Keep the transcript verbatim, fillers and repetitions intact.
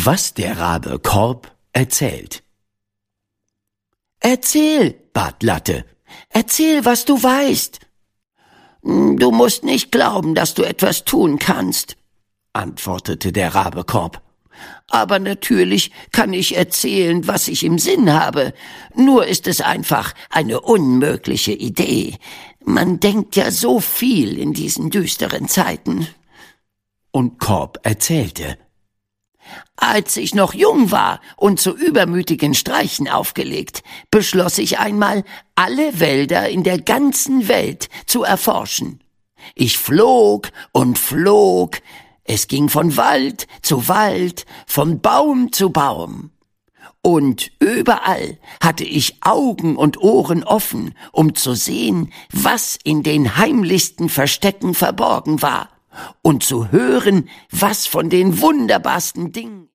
Was der Rabe Korb erzählt. »Erzähl«, bat Latte, »erzähl, was du weißt.« »Du musst nicht glauben, dass du etwas tun kannst«, antwortete der Rabe Korb. »Aber natürlich kann ich erzählen, was ich im Sinn habe. Nur ist es einfach eine unmögliche Idee. Man denkt ja so viel in diesen düsteren Zeiten.« Und Korb erzählte. »Als ich noch jung war und zu übermütigen Streichen aufgelegt, beschloss ich einmal, alle Wälder in der ganzen Welt zu erforschen. Ich flog und flog, es ging von Wald zu Wald, von Baum zu Baum. Und überall hatte ich Augen und Ohren offen, um zu sehen, was in den heimlichsten Verstecken verborgen war, und zu hören, was von den wunderbarsten Dingen